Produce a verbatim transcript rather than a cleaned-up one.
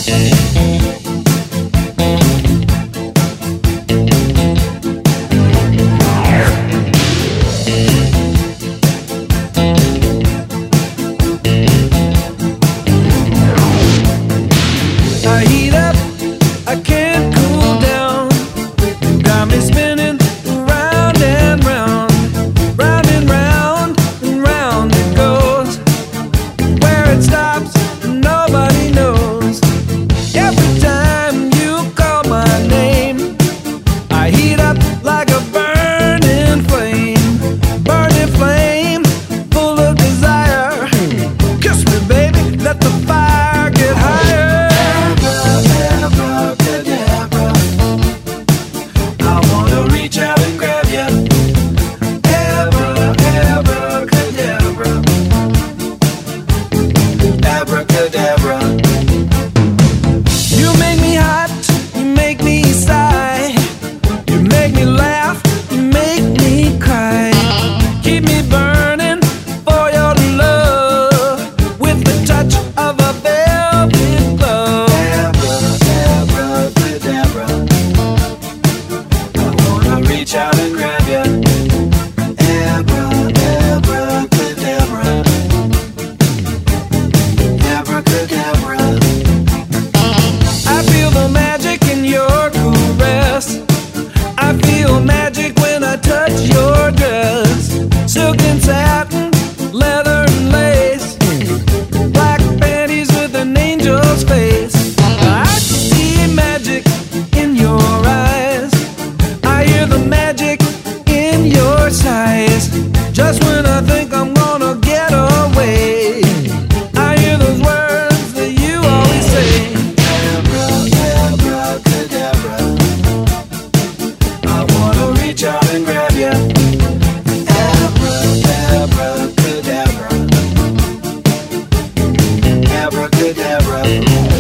I heat up, I can't cool down. Got me spinning round and round, round and round and round it goes. Where it stops, nobody knows. Every time you call my name, I heat up like a burning flame, burning flame, full of desire. Kiss me, baby, let the fire get higher. You make me hot, you make me sigh, you make me laugh, you make me cry. Keep me burning for your love with the touch of a velvet glove. Abracadabra, I wanna reach out and grab you. Abracadabra, abracadabra. I feel the magic in your caress. I feel magic when I touch your dress. Silk and satin, leather and lace, black panties with an angel's face. I see magic in your eyes. I hear the magic in your sighs. Just when I think I'm gonna get away, I hear those words that you always say. Abracadabra, I wanna reach out and grab you. Abracadabra, abracadabra.